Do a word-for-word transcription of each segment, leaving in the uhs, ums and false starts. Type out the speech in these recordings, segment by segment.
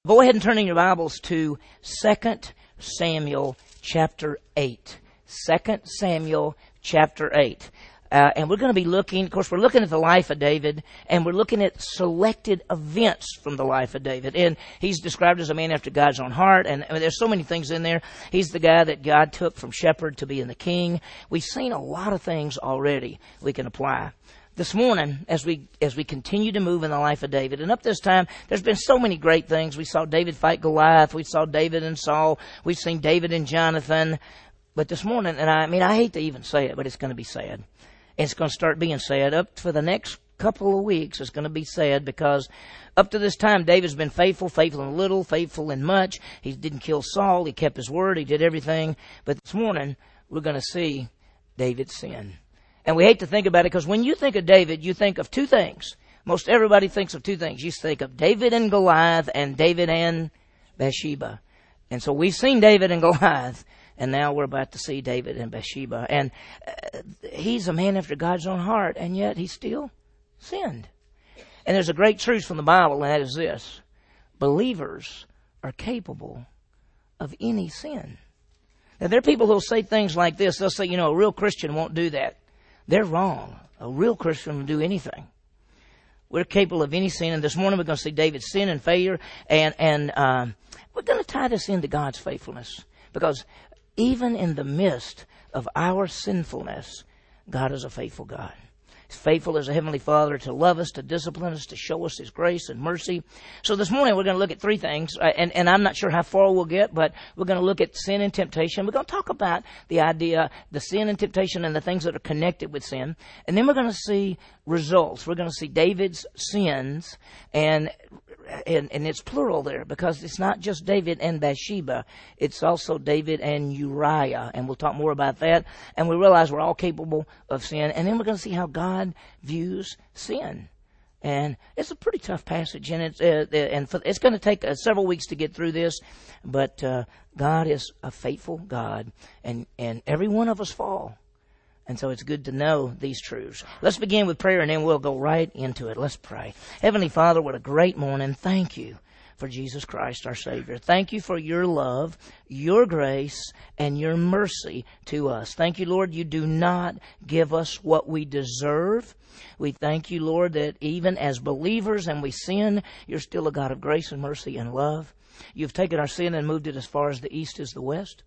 Go ahead and turn in your Bibles to Second Samuel chapter eight. Second Samuel chapter eight. Uh, and we're going to be looking, of course, we're looking at the life of David, and we're looking at selected events from the life of David. And he's described as a man after God's own heart, and I mean, there's so many things in there. He's the guy that God took from shepherd to being the king. We've seen a lot of things already we can apply. This morning, as we as we continue to move in the life of David, and up this time, there's been so many great things. We saw David fight Goliath. We saw David and Saul. We've seen David and Jonathan. But this morning, and I, I mean, I hate to even say it, but it's going to be sad. It's going to start being sad. Up for the next couple of weeks, it's going to be sad because up to this time, David's been faithful, faithful in little, faithful in much. He didn't kill Saul. He kept his word. He did everything. But this morning, we're going to see David's sin. And we hate to think about it because when you think of David, you think of two things. Most everybody thinks of two things. You think of David and Goliath and David and Bathsheba. And so we've seen David and Goliath, and now we're about to see David and Bathsheba. And uh, he's a man after God's own heart, and yet he still sinned. And there's a great truth from the Bible, and that is this. Believers are capable of any sin. Now, there are people who will say things like this. They'll say, you know, a real Christian won't do that. They're wrong. A real Christian will do anything. We're capable of any sin. And this morning we're going to see David's sin and failure. And, and um, we're going to tie this into God's faithfulness. Because even in the midst of our sinfulness, God is a faithful God. He's faithful as a heavenly Father to love us, to discipline us, to show us His grace and mercy. So this morning we're going to look at three things, and, and I'm not sure how far we'll get, but we're going to look at sin and temptation. We're going to talk about the idea, the sin and temptation and the things that are connected with sin. And then we're going to see results. We're going to see David's sins, and And, and it's plural there because it's not just David and Bathsheba. It's also David and Uriah. And we'll talk more about that. And we realize we're all capable of sin. And then we're going to see how God views sin. And it's a pretty tough passage. And it's, uh, and for, it's going to take uh, several weeks to get through this. But uh, God is a faithful God. And, and every one of us fall. And so it's good to know these truths. Let's begin with prayer, and then we'll go right into it. Let's pray. Heavenly Father, what a great morning. Thank you for Jesus Christ, our Savior. Thank you for your love, your grace, and your mercy to us. Thank you, Lord, you do not give us what we deserve. We thank you, Lord, that even as believers and we sin, you're still a God of grace and mercy and love. You've taken our sin and moved it as far as the east is the west.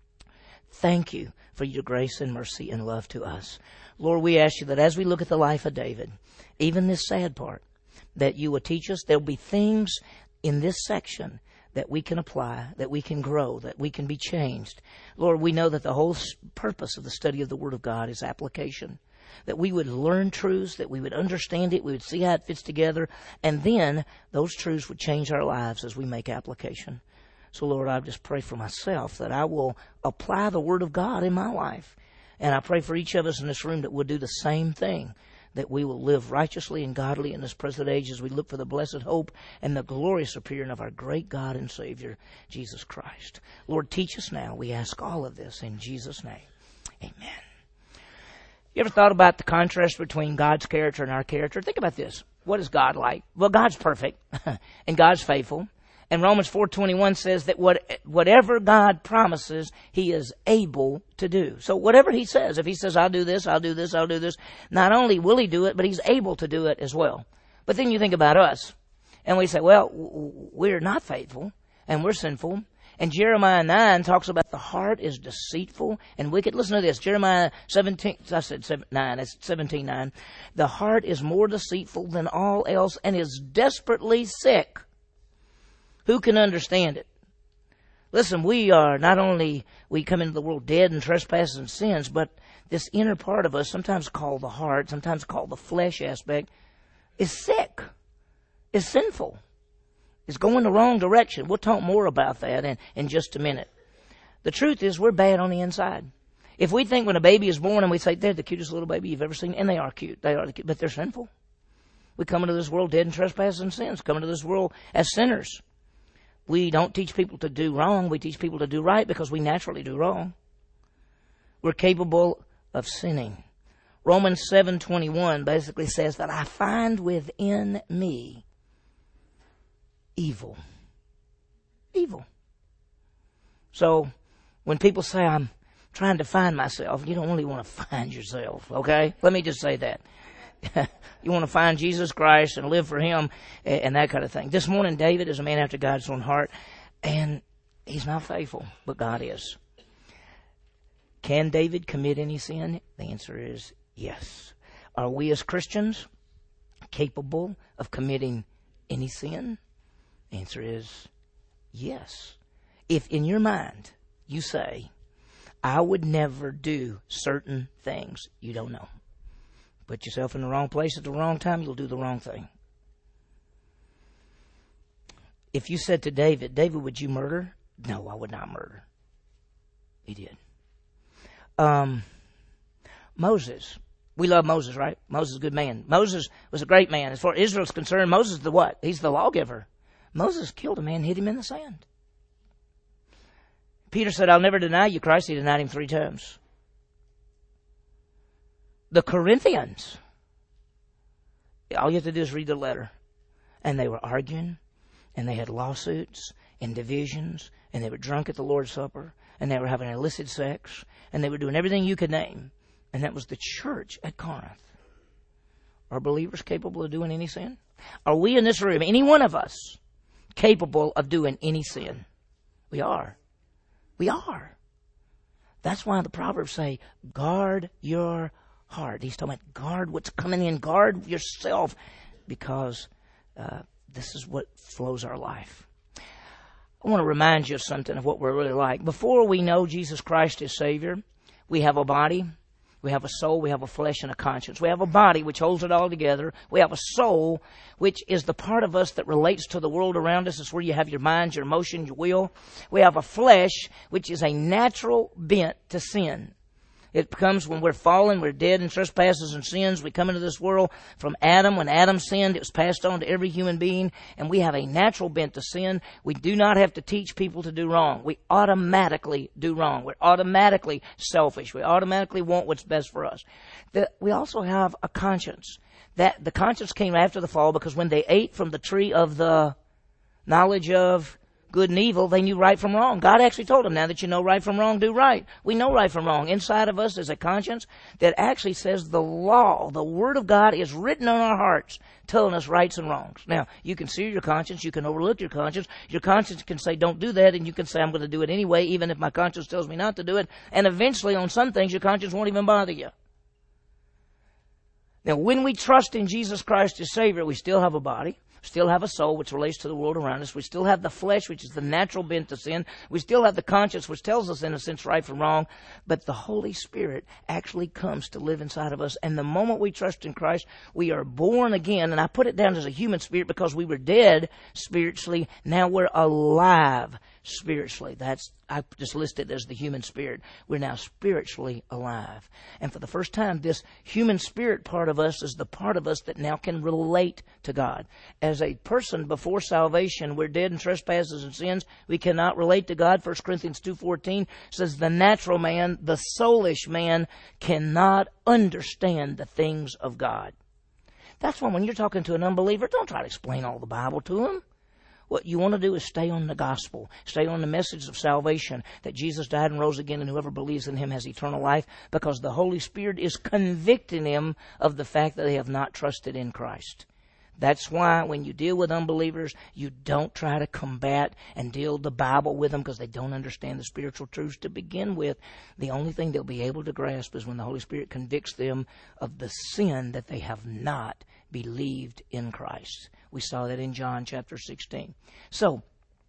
Thank you for your grace and mercy and love to us. Lord, we ask you that as we look at the life of David, even this sad part, that you will teach us. There'll be things in this section that we can apply, that we can grow, that we can be changed. Lord, we know that the whole purpose of the study of the Word of God is application. That we would learn truths, that we would understand it, we would see how it fits together, and then those truths would change our lives as we make application. So, Lord, I just pray for myself that I will apply the Word of God in my life. And I pray for each of us in this room that we'll do the same thing, that we will live righteously and godly in this present age as we look for the blessed hope and the glorious appearing of our great God and Savior, Jesus Christ. Lord, teach us now. We ask all of this in Jesus' name. Amen. You ever thought about the contrast between God's character and our character? Think about this. What is God like? Well, God's perfect and God's faithful. And Romans four twenty-one says that what, whatever God promises, He is able to do. So whatever He says, if He says, I'll do this, I'll do this, I'll do this, not only will He do it, but He's able to do it as well. But then you think about us, and we say, well, we're not faithful, and we're sinful. And Jeremiah nine talks about the heart is deceitful and wicked. Listen to this, Jeremiah seventeen, I said nine, it's seventeen nine. The heart is more deceitful than all else and is desperately sick. Who can understand it? Listen, we are not only, we come into the world dead in trespasses and sins, but this inner part of us, sometimes called the heart, sometimes called the flesh aspect, is sick, is sinful, is going the wrong direction. We'll talk more about that in, in just a minute. The truth is we're bad on the inside. If we think when a baby is born and we say, they're the cutest little baby you've ever seen, and they are cute, they are the cute, but they're sinful. We come into this world dead in trespasses and sins, come into this world as sinners. We don't teach people to do wrong. We teach people to do right because we naturally do wrong. We're capable of sinning. Romans seven twenty-one basically says that I find within me evil. evil. So when people say I'm trying to find myself, you don't really want to find yourself, okay? Let me just say that. You want to find Jesus Christ and live for Him and, and that kind of thing. This morning, David is a man after God's own heart, and he's not faithful, but God is. Can David commit any sin? The answer is yes. Are we as Christians capable of committing any sin? The answer is yes. If in your mind you say, I would never do certain things, you don't know. Put yourself in the wrong place at the wrong time, you'll do the wrong thing. If you said to David, David, would you murder? No, I would not murder. He did. Um, Moses. We love Moses, right? Moses is a good man. Moses was a great man. As far as Israel's concerned, Moses is the what? He's the lawgiver. Moses killed a man, hit him in the sand. Peter said, I'll never deny you, Christ. He denied him three times. The Corinthians, all you have to do is read the letter. And they were arguing, and they had lawsuits and divisions, and they were drunk at the Lord's Supper, and they were having illicit sex, and they were doing everything you could name. And that was the church at Corinth. Are believers capable of doing any sin? Are we in this room, any one of us, capable of doing any sin? We are. We are. That's why the Proverbs say, guard your heart. He's talking about guard what's coming in. Guard yourself, because uh, this is what flows our life. I want to remind you of something of what we're really like. Before we know Jesus Christ as Savior, we have a body, we have a soul, we have a flesh, and a conscience. We have a body which holds it all together. We have a soul which is the part of us that relates to the world around us. It's where you have your mind, your emotion, your will. We have a flesh which is a natural bent to sin. It comes when we're fallen, we're dead in trespasses and sins. We come into this world from Adam. When Adam sinned, it was passed on to every human being, and we have a natural bent to sin. We do not have to teach people to do wrong. We automatically do wrong. We're automatically selfish. We automatically want what's best for us. The, we also have a conscience. That the conscience came after the fall, because when they ate from the tree of the knowledge of good and evil, they knew right from wrong. God actually told them, now that you know right from wrong, do right. We know right from wrong. Inside of us is a conscience that actually says the law, the Word of God is written on our hearts, telling us rights and wrongs. Now, you can sear your conscience, you can overlook your conscience. Your conscience can say, don't do that, and you can say, I'm going to do it anyway, even if my conscience tells me not to do it. And eventually, on some things, your conscience won't even bother you. Now, when we trust in Jesus Christ as Savior, we still have a body. Still have a soul which relates to the world around us. We still have the flesh, which is the natural bent to sin. We still have the conscience, which tells us in a sense right from wrong. But the Holy Spirit actually comes to live inside of us. And the moment we trust in Christ, we are born again. And I put it down as a human spirit because we were dead spiritually. Now we're alive spiritually. That's, I just listed it as the human spirit. We're now spiritually alive. And for the first time, this human spirit part of us is the part of us that now can relate to God. As a person before salvation, we're dead in trespasses and sins. We cannot relate to God. First Corinthians two fourteen says the natural man, the soulish man, cannot understand the things of God. That's why when you're talking to an unbeliever, don't try to explain all the Bible to him. What you want to do is stay on the gospel, stay on the message of salvation, that Jesus died and rose again, and whoever believes in Him has eternal life, because the Holy Spirit is convicting them of the fact that they have not trusted in Christ. That's why when you deal with unbelievers, you don't try to combat and deal the Bible with them, because they don't understand the spiritual truths to begin with. The only thing they'll be able to grasp is when the Holy Spirit convicts them of the sin that they have not believed in Christ. We saw that in John chapter sixteen. So,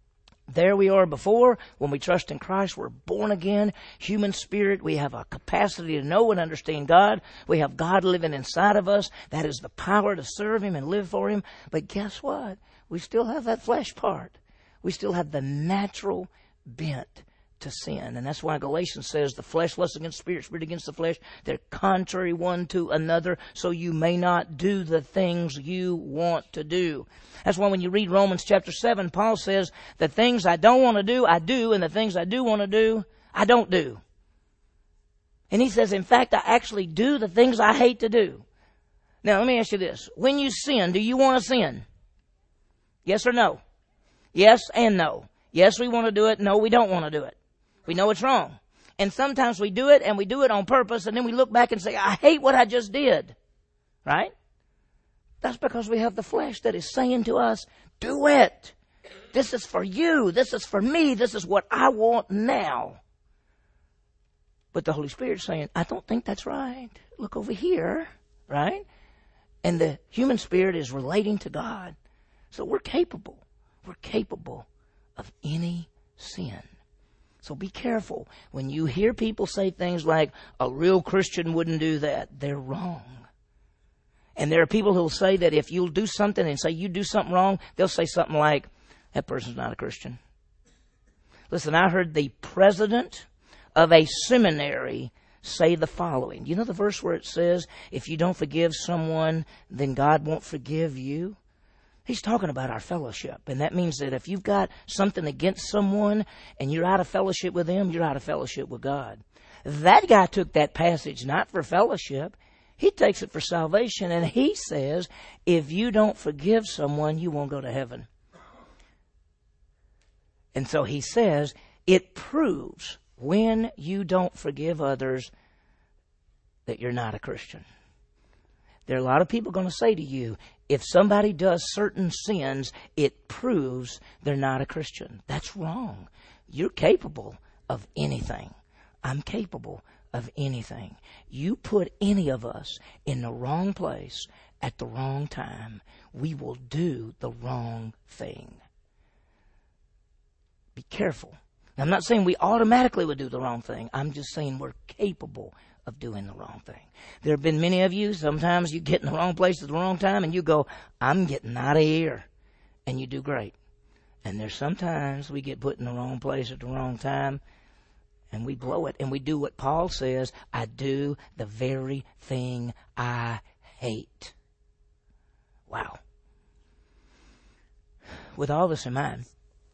there we are before. When we trust in Christ, we're born again, human spirit. We have a capacity to know and understand God. We have God living inside of us. That is the power to serve Him and live for Him. But guess what? We still have that flesh part. We still have the natural bent to sin. And that's why Galatians says the flesh lusts against the spirit, spirit against the flesh. They're contrary one to another, so you may not do the things you want to do. That's why when you read Romans chapter seven, Paul says, the things I don't want to do, I do, and the things I do want to do, I don't do. And he says, in fact, I actually do the things I hate to do. Now, let me ask you this. When you sin, do you want to sin? Yes or no? Yes and no. Yes, we want to do it. No, we don't want to do it. We know it's wrong. And sometimes we do it and we do it on purpose, and then we look back and say, I hate what I just did. Right? That's because we have the flesh that is saying to us, do it. This is for you. This is for me. This is what I want now. But the Holy Spirit's saying, I don't think that's right. Look over here. Right? And the human spirit is relating to God. So we're capable. We're capable of any sin. So be careful. When you hear people say things like, a real Christian wouldn't do that, they're wrong. And there are people who will say that if you'll do something and say you do something wrong, they'll say something like, that person's not a Christian. Listen, I heard the president of a seminary say the following. You know the verse where it says, if you don't forgive someone, then God won't forgive you? He's talking about our fellowship. And that means that if you've got something against someone and you're out of fellowship with them, you're out of fellowship with God. That guy took that passage not for fellowship. He takes it for salvation. And he says, if you don't forgive someone, you won't go to heaven. And so he says, it proves when you don't forgive others that you're not a Christian. There are a lot of people going to say to you, if somebody does certain sins, it proves they're not a Christian. That's wrong. You're capable of anything. I'm capable of anything. You put any of us in the wrong place at the wrong time, we will do the wrong thing. Be careful. I'm not saying we automatically would do the wrong thing. I'm just saying we're capable of doing the wrong thing. There have been many of you, sometimes you get in the wrong place at the wrong time and you go, I'm getting out of here. And you do great. And there's sometimes we get put in the wrong place at the wrong time and we blow it. And we do what Paul says, I do the very thing I hate. Wow. With all this in mind,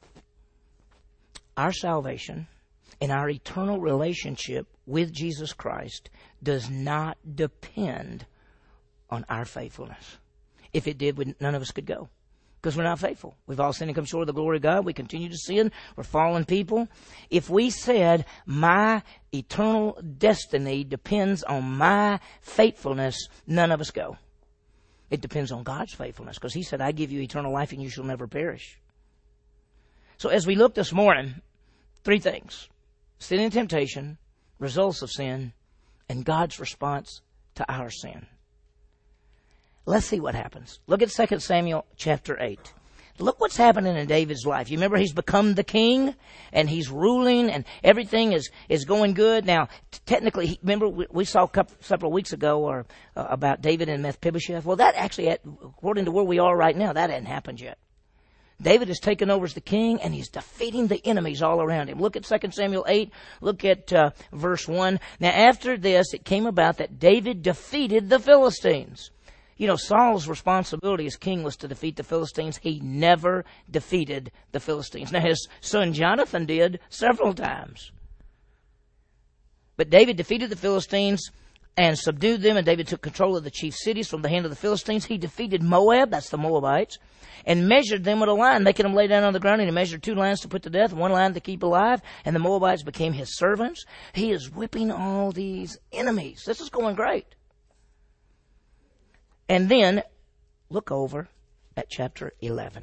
our salvation and our eternal relationship with Jesus Christ does not depend on our faithfulness. If it did, none of us could go because we're not faithful. We've all sinned and come short of the glory of God. We continue to sin. We're fallen people. If we said my eternal destiny depends on my faithfulness, none of us go. It depends on God's faithfulness because He said, I give you eternal life and you shall never perish. So as we look this morning, three things. Sin and temptation, results of sin, and God's response to our sin. Let's see what happens. Look at Second Samuel chapter eight. Look what's happening in David's life. You remember he's become the king, and he's ruling, and everything is, is going good. Now, t- technically, he, remember we, we saw a couple, several weeks ago or uh, about David and Mephibosheth? Well, that actually, had, according to where we are right now, that hadn't happened yet. David has taken over as the king, and he's defeating the enemies all around him. Look at Second Samuel eight. Look at uh, verse one. Now, after this, it came about that David defeated the Philistines. You know, Saul's responsibility as king was to defeat the Philistines. He never defeated the Philistines. Now, his son Jonathan did several times. But David defeated the Philistines and subdued them, and David took control of the chief cities from the hand of the Philistines. He defeated Moab, that's the Moabites, and measured them with a line, making them lay down on the ground. And he measured two lines to put to death, one line to keep alive, and the Moabites became his servants. He is whipping all these enemies. This is going great. And then, look over at chapter eleven.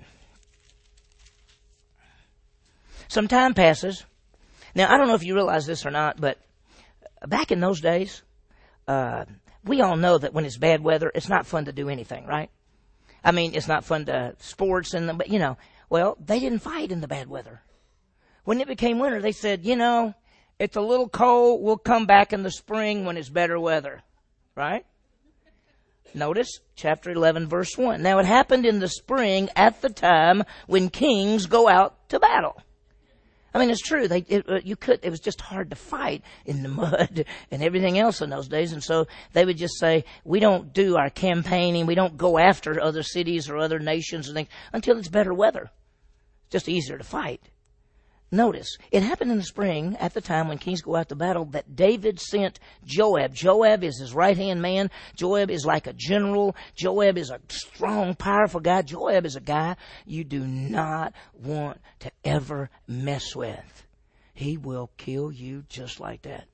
Some time passes. Now, I don't know if you realize this or not, but back in those days, uh, we all know that when it's bad weather, it's not fun to do anything, right? I mean, it's not fun to sports and, but you know, well, they didn't fight in the bad weather. When it became winter, they said, you know, it's a little cold. We'll come back in the spring when it's better weather, right? Notice chapter eleven, verse one. Now, it happened in the spring at the time when kings go out to battle. I mean, it's true. They, it, you could, it was just hard to fight in the mud and everything else in those days. And so they would just say, we don't do our campaigning. We don't go after other cities or other nations and things until it's better weather. It's just easier to fight. Notice, it happened in the spring at the time when kings go out to battle that David sent Joab. Joab is his right-hand man. Joab is like a general. Joab is a strong, powerful guy. Joab is a guy you do not want to ever mess with. He will kill you just like that.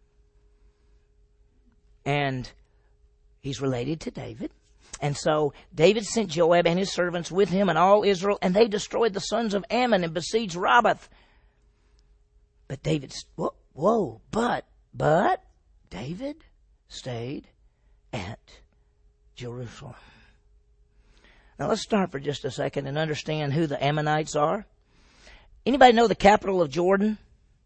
And he's related to David. And so David sent Joab and his servants with him and all Israel, and they destroyed the sons of Ammon and besieged Rabbah. But David, whoa, whoa, but, but, David stayed at Jerusalem. Now let's start for just a second and understand who the Ammonites are. Anybody know the capital of Jordan?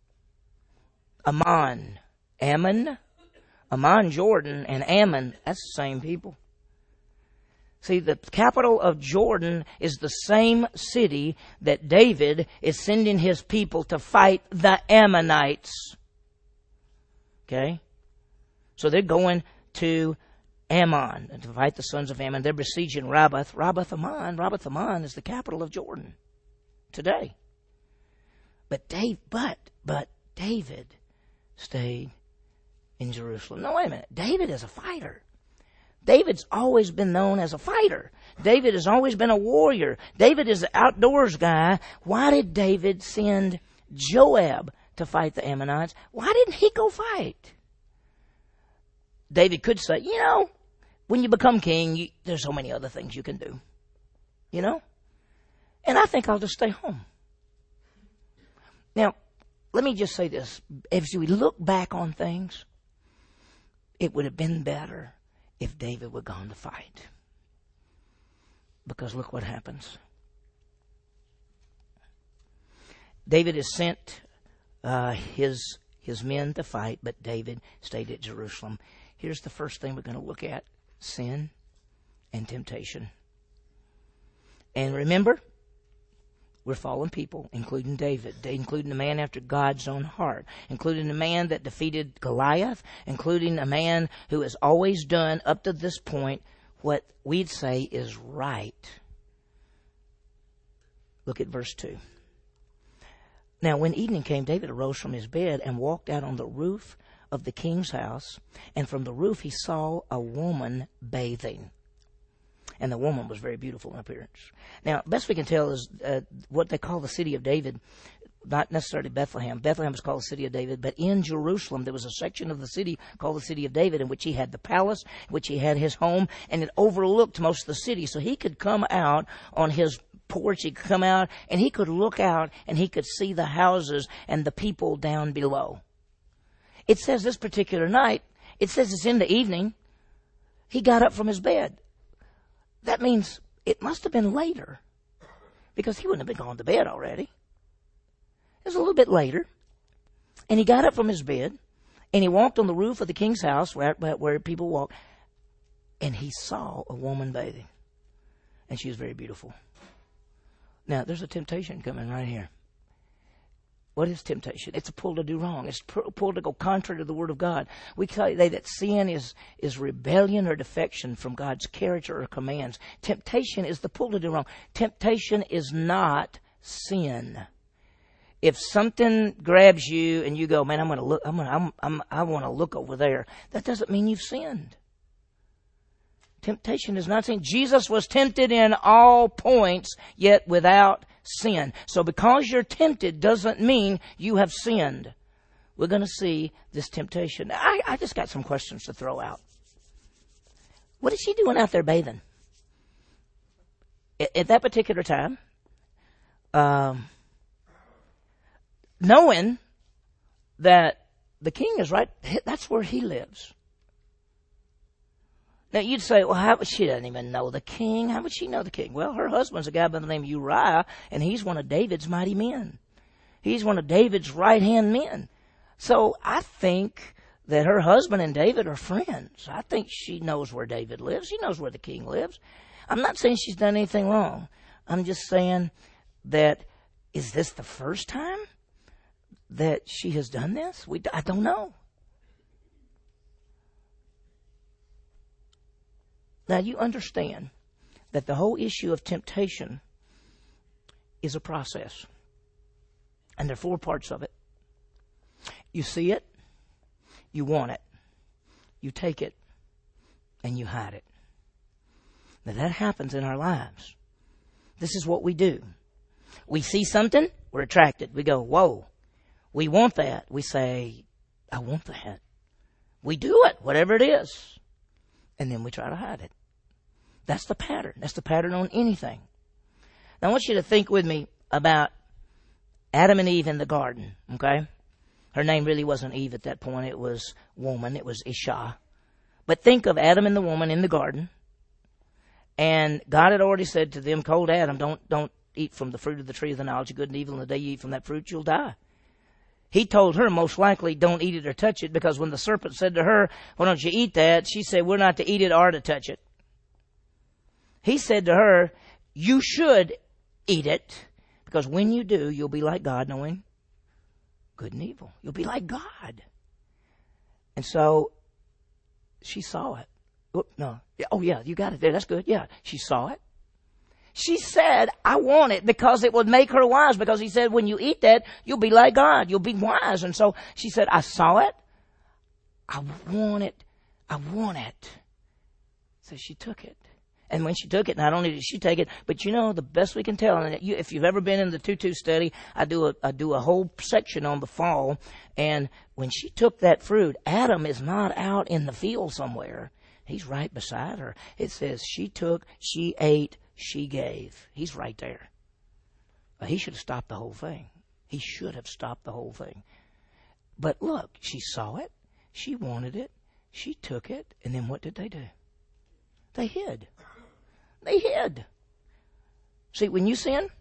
Ammon. Ammon? Ammon, Jordan, and Ammon, that's the same people. See, the capital of Jordan is the same city that David is sending his people to fight the Ammonites. Okay? So they're going to Ammon to fight the sons of Ammon. They're besieging Rabbah. Rabbah Ammon. Rabbah Ammon is the capital of Jordan today. But Dave, but, but David stayed in Jerusalem. No, wait a minute. David is a fighter. David's always been known as a fighter. David has always been a warrior. David is an outdoors guy. Why did David send Joab to fight the Ammonites? Why didn't he go fight? David could say, you know, when you become king, you, there's so many other things you can do. You know? And I think I'll just stay home. Now, let me just say this. As we look back on things, it would have been better if David were gone to fight. Because look what happens. David has sent uh, his his men to fight, but David stayed at Jerusalem. Here's the first thing we're going to look at. Sin and temptation. And remember, we're fallen people, including David, including a man after God's own heart, including a man that defeated Goliath, including a man who has always done, up to this point, what we'd say is right. Look at verse two. Now, when evening came, David arose from his bed and walked out on the roof of the king's house, and from the roof he saw a woman bathing. And the woman was very beautiful in appearance. Now, best we can tell is uh, what they call the city of David, not necessarily Bethlehem. Bethlehem was called the city of David, but in Jerusalem there was a section of the city called the city of David in which he had the palace, in which he had his home, and it overlooked most of the city. So he could come out on his porch, he could come out, and he could look out, and he could see the houses and the people down below. It says this particular night, it says it's in the evening, he got up from his bed. That means it must have been later, because he wouldn't have been gone to bed already. It was a little bit later, and he got up from his bed, and he walked on the roof of the king's house where, where people walk, and he saw a woman bathing, and she was very beautiful. Now, there's a temptation coming right here. What is temptation? It's a pull to do wrong. It's a pull to go contrary to the Word of God. We say that sin is, is rebellion or defection from God's character or commands. Temptation is the pull to do wrong. Temptation is not sin. If something grabs you and you go, man, I'm going to look, I'm going to, I'm, I'm, I want to look over there, that doesn't mean you've sinned. Temptation is not sin. Jesus was tempted in all points, yet without sin. So because you're tempted doesn't mean you have sinned. We're going to see this temptation. I, I just got some questions to throw out. What is she doing out there bathing? At, at that particular time, um, knowing that the king is right, that's where he lives. Now, you'd say, well, how, she doesn't even know the king. How would she know the king? Well, her husband's a guy by the name of Uriah, and he's one of David's mighty men. He's one of David's right-hand men. So I think that her husband and David are friends. I think she knows where David lives. She knows where the king lives. I'm not saying she's done anything wrong. I'm just saying that, is this the first time that she has done this? We, I don't know. Now, you understand that the whole issue of temptation is a process. And there are four parts of it. You see it, you want it, you take it, and you hide it. Now that happens in our lives. This is what we do. We see something, we're attracted. We go, whoa, we want that. We say, I want that. We do it, whatever it is. And then we try to hide it. That's the pattern. That's the pattern on anything. Now I want you to think with me about Adam and Eve in the garden, okay? Her name really wasn't Eve at that point. It was woman. It was Isha. But think of Adam and the woman in the garden. And God had already said to them, told Adam, don't, don't eat from the fruit of the tree of the knowledge of good and evil. And the day you eat from that fruit, you'll die. He told her, most likely, don't eat it or touch it. Because when the serpent said to her, why don't you eat that? She said, we're not to eat it or to touch it. He said to her, you should eat it. Because when you do, you'll be like God, knowing good and evil. You'll be like God. And so she saw it. Oh, no. Oh, yeah, you got it there. That's good. Yeah, she saw it. She said, I want it because it would make her wise. Because he said, when you eat that, you'll be like God. You'll be wise. And so she said, I saw it. I want it. I want it. So she took it. And when she took it, not only did she take it, but you know, the best we can tell, and you, if you've ever been in the two two study, I do a, I do a whole section on the fall. And when she took that fruit, Adam is not out in the field somewhere. He's right beside her. It says she took, she ate, she gave. He's right there. Well, he should have stopped the whole thing. He should have stopped the whole thing. But look, she saw it. She wanted it. She took it. And then what did they do? They hid. They hid. See, when you sin,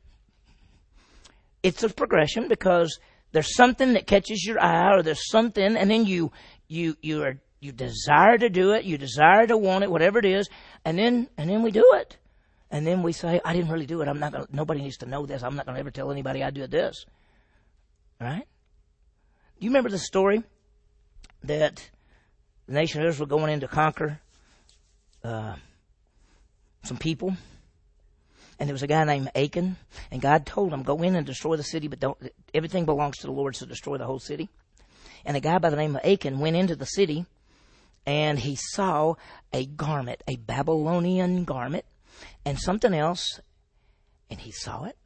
it's a progression because there's something that catches your eye, or there's something, and then you you you are you desire to do it, you desire to want it, whatever it is, and then and then we do it, and then we say, I didn't really do it. I'm not gonna. Nobody needs to know this. I'm not gonna ever tell anybody I did this. Right? Do you remember the story that the nation of Israel going in to conquer Uh, some people, and there was a guy named Achan, and God told him, go in and destroy the city, but don't, everything belongs to the Lord, so destroy the whole city. And a guy by the name of Achan went into the city, and he saw a garment, a Babylonian garment, and something else, and he saw it,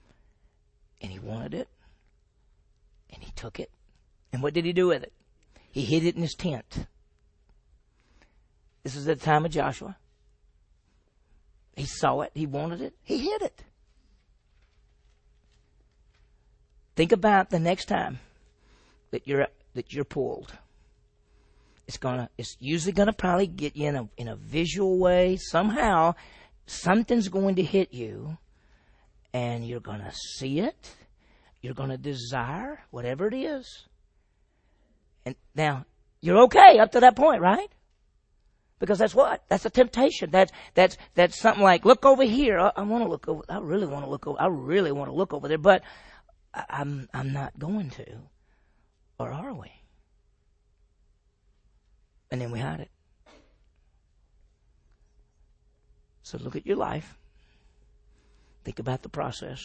and he wanted it, and he took it. And what did he do with it? He hid it in his tent. This is at the time of Joshua. He saw it. He wanted it. He hid it. Think about the next time that you're that you're pulled. It's gonna. It's usually gonna probably get you in a in a visual way. Somehow, something's going to hit you, and you're gonna see it. You're gonna desire whatever it is. And now you're okay up to that point, right? Because that's what? That's a temptation. That's, that's, that's something like, look over here. I, I want to look over, I really want to look over, I really want to look over there, but I, I'm, I'm not going to. Or are we? And then we hide it. So look at your life. Think about the process.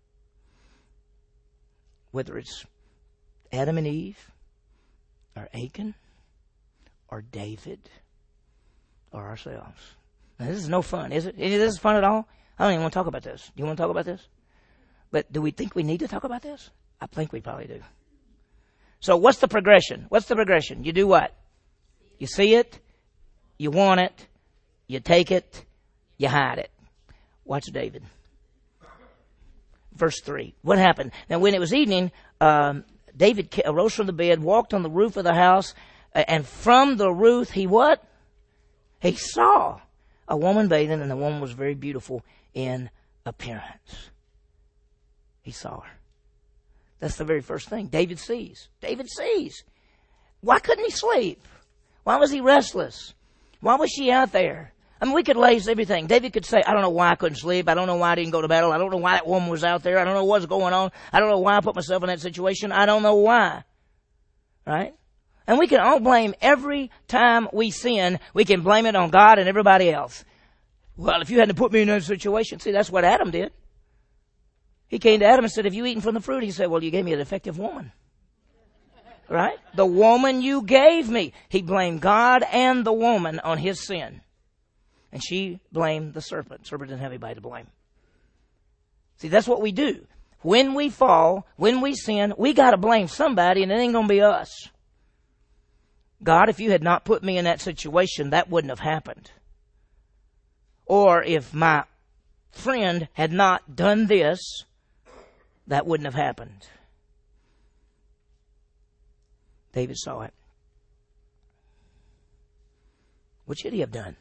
Whether it's Adam and Eve, or Achan, or David, or ourselves. Now, this is no fun, is it? Is this fun at all? I don't even want to talk about this. Do you want to talk about this? But do we think we need to talk about this? I think we probably do. So what's the progression? What's the progression? You do what? You see it, you want it, you take it, you hide it. Watch David. Verse three. What happened? Now when it was evening, um, David arose from the bed, walked on the roof of the house, and from the roof he what? He saw a woman bathing, and the woman was very beautiful in appearance. He saw her. That's the very first thing. David sees. David sees. Why couldn't he sleep? Why was he restless? Why was she out there? I mean, we could lace everything. David could say, I don't know why I couldn't sleep. I don't know why I didn't go to battle. I don't know why that woman was out there. I don't know what's going on. I don't know why I put myself in that situation. I don't know why. Right? And we can all blame every time we sin. We can blame it on God and everybody else. Well, if you hadn't put me in that situation. See, that's what Adam did. He came to Adam and said, have you eaten from the fruit? He said, well, you gave me a defective woman. Right? The woman you gave me. He blamed God and the woman on his sin. And she blamed the serpent. The serpent didn't have anybody to blame. See, that's what we do. When we fall, when we sin, we got to blame somebody, and it ain't going to be us. God, if you had not put me in that situation, that wouldn't have happened. Or if my friend had not done this, that wouldn't have happened. David saw it. What should he have done?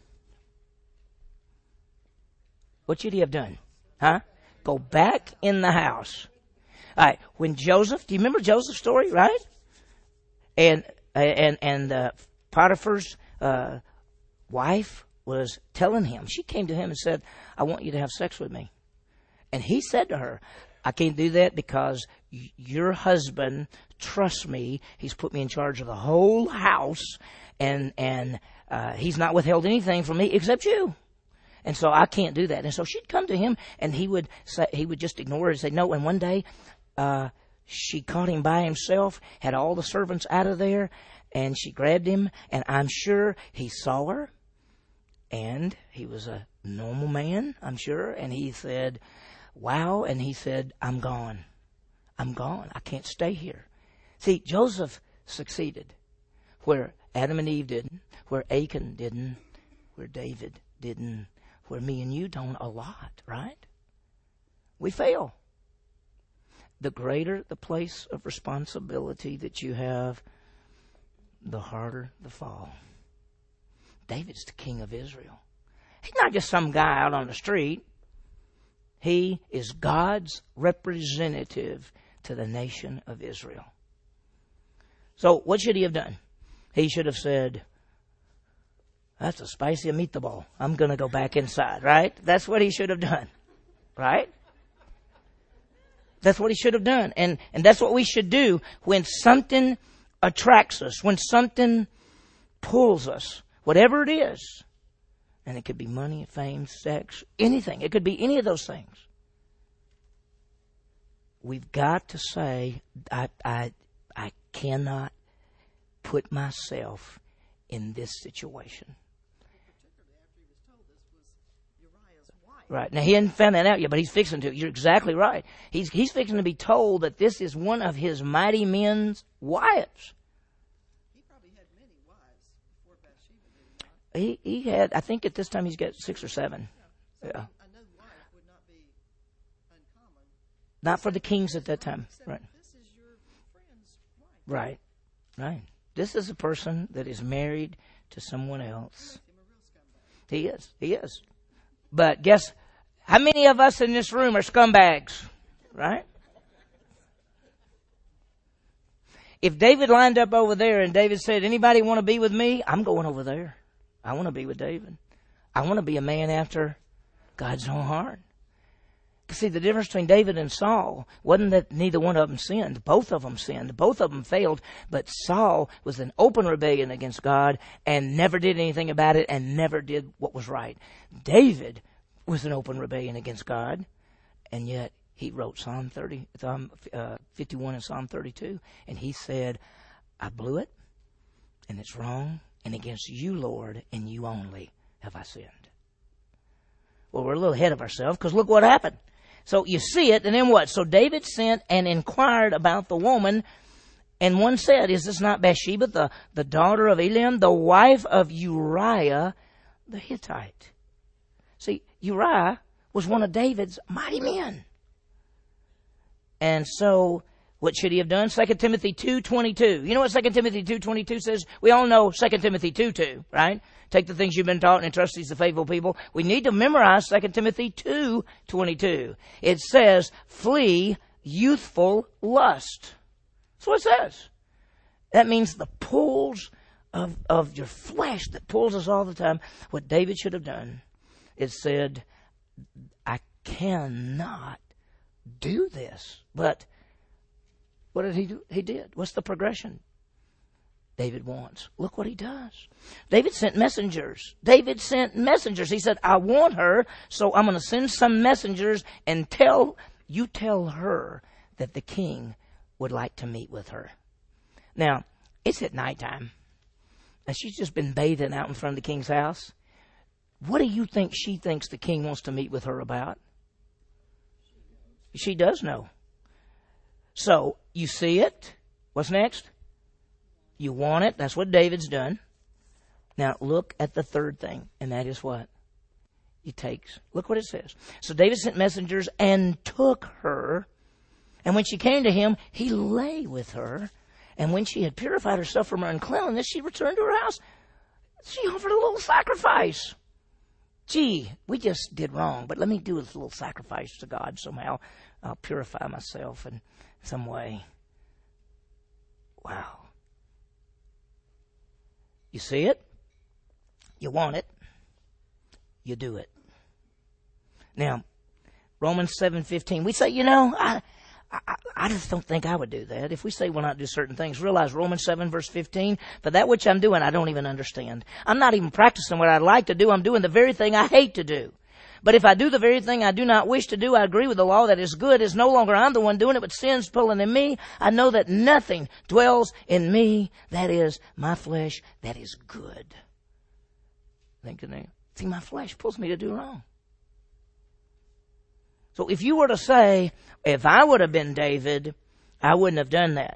What should he have done? Huh? Go back in the house. All right. When Joseph, do you remember Joseph's story, right? And and and uh, Potiphar's uh, wife was telling him. She came to him and said, "I want you to have sex with me." And he said to her, "I can't do that because y- your husband trusts me. He's put me in charge of the whole house, and and uh, he's not withheld anything from me except you. And so I can't do that." And so she'd come to him, and he would say, he would just ignore her and say no. And one day, uh, she caught him by himself, had all the servants out of there, and she grabbed him. And I'm sure he saw her, and he was a normal man, I'm sure. And he said, "Wow." And he said, "I'm gone. I'm gone. I can't stay here." See, Joseph succeeded where Adam and Eve didn't, where Achan didn't, where David didn't, where me and you don't a lot, right? We fail. The greater the place of responsibility that you have, the harder the fall. David's the king of Israel. He's not just some guy out on the street. He is God's representative to the nation of Israel. So what should he have done? He should have said, "That's a spicy meatball. I'm going to go back inside," right? That's what he should have done, right? That's what he should have done. And, and that's what we should do when something attracts us, when something pulls us, whatever it is. And it could be money, fame, sex, anything. It could be any of those things. We've got to say, I, I, I cannot put myself in this situation. Right. Now, he hadn't found that out yet, but he's fixing to. You're exactly right. He's he's fixing to be told that this is one of his mighty men's wives. He probably had many wives before Bathsheba, did he not? He, he had, I think at this time he's got six or seven. Yeah. So Yeah. a new wife would not be uncommon. Not for the kings at that time. Except Right. This is your friend's wife. Right. Right. This is a person that is married to someone else. Him a real scumbag. He is. He is. But guess, how many of us in this room are scumbags? Right? If David lined up over there and David said, "Anybody want to be with me?" I'm going over there. I want to be with David. I want to be a man after God's own heart. See, the difference between David and Saul wasn't that neither one of them sinned. Both of them sinned. Both of them failed. But Saul was in open rebellion against God and never did anything about it and never did what was right. David was in open rebellion against God, and yet he wrote Psalm thirty, Psalm uh, fifty-one and Psalm thirty-two, and he said, "I blew it, and it's wrong, and against you, Lord, and you only have I sinned." Well, we're a little ahead of ourselves, because look what happened. So you see it, and then what? So David sent and inquired about the woman, and one said, "Is this not Bathsheba, the, the daughter of Eliam, the wife of Uriah the Hittite?" See, Uriah was one of David's mighty men. And so, what should he have done? Second Timothy two twenty-two. You know what Second Timothy two twenty-two says? We all know Second Timothy two two, right? Take the things you've been taught and entrust these to faithful people. We need to memorize Second Timothy two twenty-two. It says, "Flee youthful lust." That's what it says. That means the pulls of, of your flesh that pulls us all the time. What David should have done is said, "I cannot do this." But what did he do? He did. What's the progression David wants? Look what he does. David sent messengers. David sent messengers. He said, "I want her, so I'm going to send some messengers and tell you tell her that the king would like to meet with her. Now, it's at nighttime, and she's just been bathing out in front of the king's house. What do you think she thinks the king wants to meet with her about? She does know. So, you see it. What's next? You want it. That's what David's done. Now, look at the third thing, and that is what? He takes. Look what it says. So David sent messengers and took her. And when she came to him, he lay with her. And when she had purified herself from her uncleanness, she returned to her house. She offered a little sacrifice. Gee, we just did wrong, but let me do this little sacrifice to God somehow. I'll purify myself in some way. Wow. You see it? You want it. You do it. Now, Romans seven fifteen. We say, you know, I, I, I just don't think I would do that. If we say we'll not do certain things, realize Romans seven verse fifteen, for that which I'm doing, I don't even understand. I'm not even practicing what I'd like to do. I'm doing the very thing I hate to do. But if I do the very thing I do not wish to do, I agree with the law that is good. Is no longer I'm the one doing it, but sin's pulling in me. I know that nothing dwells in me, that is my flesh, that is good. Think of that. See, my flesh pulls me to do wrong. So if you were to say, if I would have been David, I wouldn't have done that.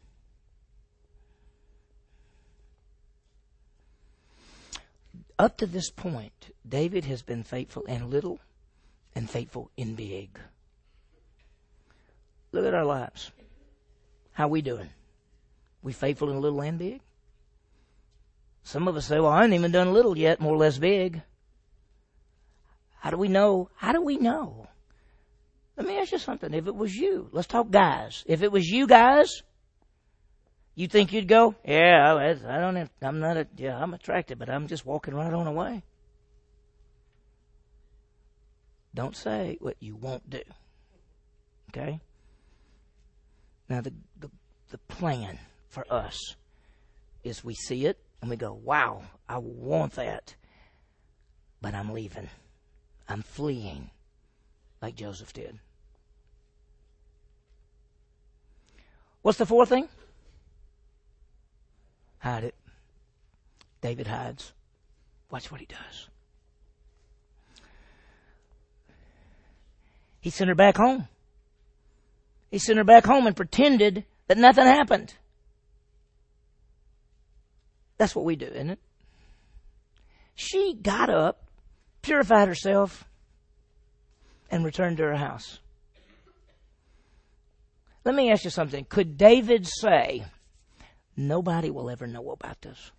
Up to this point, David has been faithful in little and faithful in big. Look at our lives. How we doing? We faithful in little and big? Some of us say, well, I haven't even done little yet, more or less big. How do we know? How do we know? Let me ask you something. If it was you, let's talk guys. If it was you guys, you think you'd go, yeah, I don't, I'm not, a, yeah, I'm attracted, but I'm just walking right on away. Don't say what you won't do. Okay? Now, the, the, the plan for us is we see it and we go, wow, I want that, but I'm leaving. I'm fleeing like Joseph did. What's the fourth thing? Hide it. David hides. Watch what he does. He sent her back home. He sent her back home and pretended that nothing happened. That's what we do, isn't it? She got up, purified herself, and returned to her house. Let me ask you something. Could David say, nobody will ever know about this?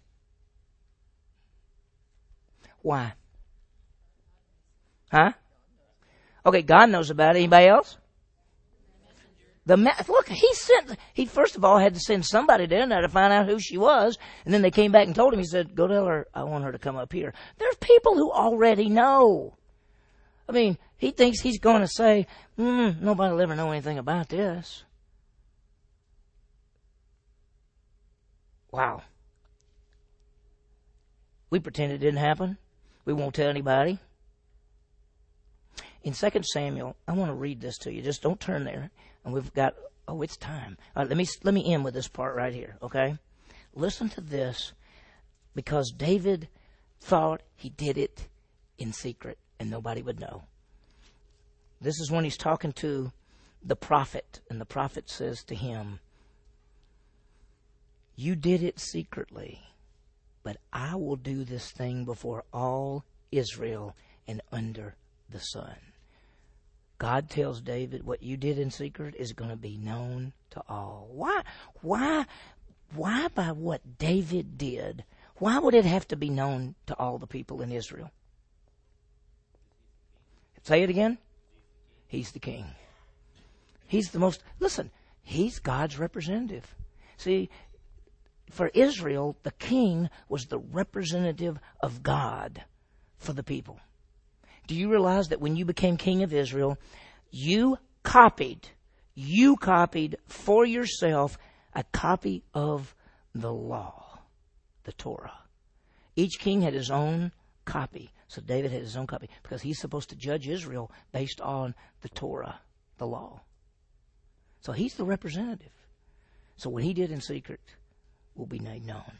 Why? Huh? Okay, God knows about it. Anybody else? The ma- look, he sent. He first of all had to send somebody down there to find out who she was, and then they came back and told him. He said, "Go tell her I want her to come up here." There's people who already know. I mean, he thinks he's going to say, mm, "Nobody will ever know anything about this." Wow. We pretend it didn't happen. We won't tell anybody. In Second Samuel, I want to read this to you. Just don't turn there. And we've got, oh, it's time. All right, let me, let me end with this part right here, okay? Listen to this, because David thought he did it in secret and nobody would know. This is when he's talking to the prophet, and the prophet says to him, "You did it secretly, but I will do this thing before all Israel and under the sun." God tells David, what you did in secret is going to be known to all. Why? Why? Why by what David did? Why would it have to be known to all the people in Israel? Say it again. He's the king. He's the most, listen, he's God's representative. See, for Israel, the king was the representative of God for the people. Do you realize that when you became king of Israel, you copied, you copied for yourself a copy of the law, the Torah. Each king had his own copy. So David had his own copy because he's supposed to judge Israel based on the Torah, the law. So He's the representative. So what He did in secret will be made known.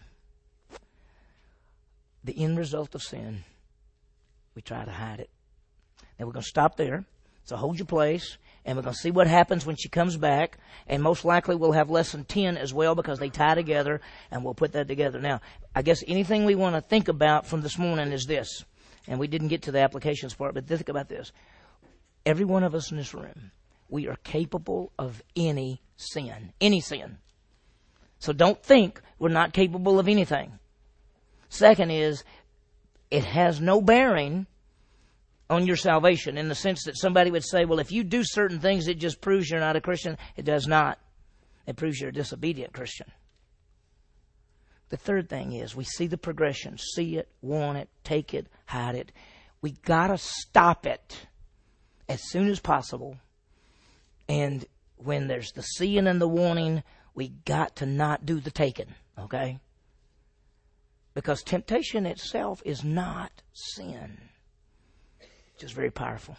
The end result of sin, we try to hide it. Now we're going to stop there. So hold your place, and we're going to see what happens when she comes back. And most likely we'll have lesson ten as well, because they tie together, and we'll put that together. Now, I guess anything we want to think about from this morning is this. And we didn't get to the applications part, but think about this. Every one of us in this room, we are capable of any sin. Any sin. So don't think we're not capable of anything. Second is, it has no bearing on your salvation, in the sense that somebody would say, well, if you do certain things, it just proves you're not a Christian. It does not. It proves you're a disobedient Christian. The third thing is, we see the progression. See it, want it, take it, hide it. We got to stop it as soon as possible. And when there's the seeing and the wanting, we got to not do the taking. Okay? Because temptation itself is not sin. Which is very powerful.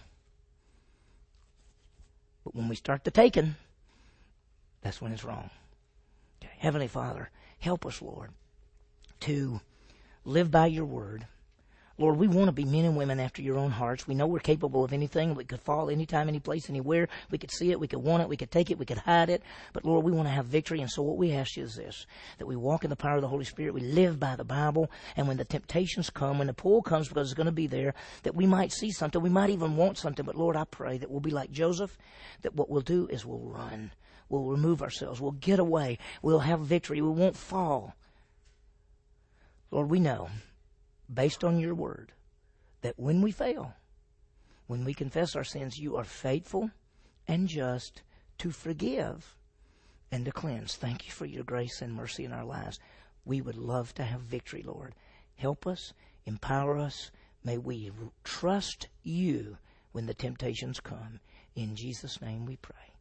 But when we start the taking, that's when it's wrong. Okay. Heavenly Father, help us, Lord, to live by your word. Lord, we want to be men and women after your own hearts. We know we're capable of anything. We could fall anytime, any place, anywhere. We could see it. We could want it. We could take it. We could hide it. But Lord, we want to have victory. And so what we ask you is this, that we walk in the power of the Holy Spirit. We live by the Bible. And when the temptations come, when the pull comes, because it's going to be there, that we might see something. We might even want something. But Lord, I pray that we'll be like Joseph, that what we'll do is we'll run. We'll remove ourselves. We'll get away. We'll have victory. We won't fall. Lord, we know, based on your word, that when we fail, when we confess our sins, you are faithful and just to forgive and to cleanse. Thank you for your grace and mercy in our lives. We would love to have victory, Lord. Help us, empower us. May we trust you when the temptations come. In Jesus' name we pray.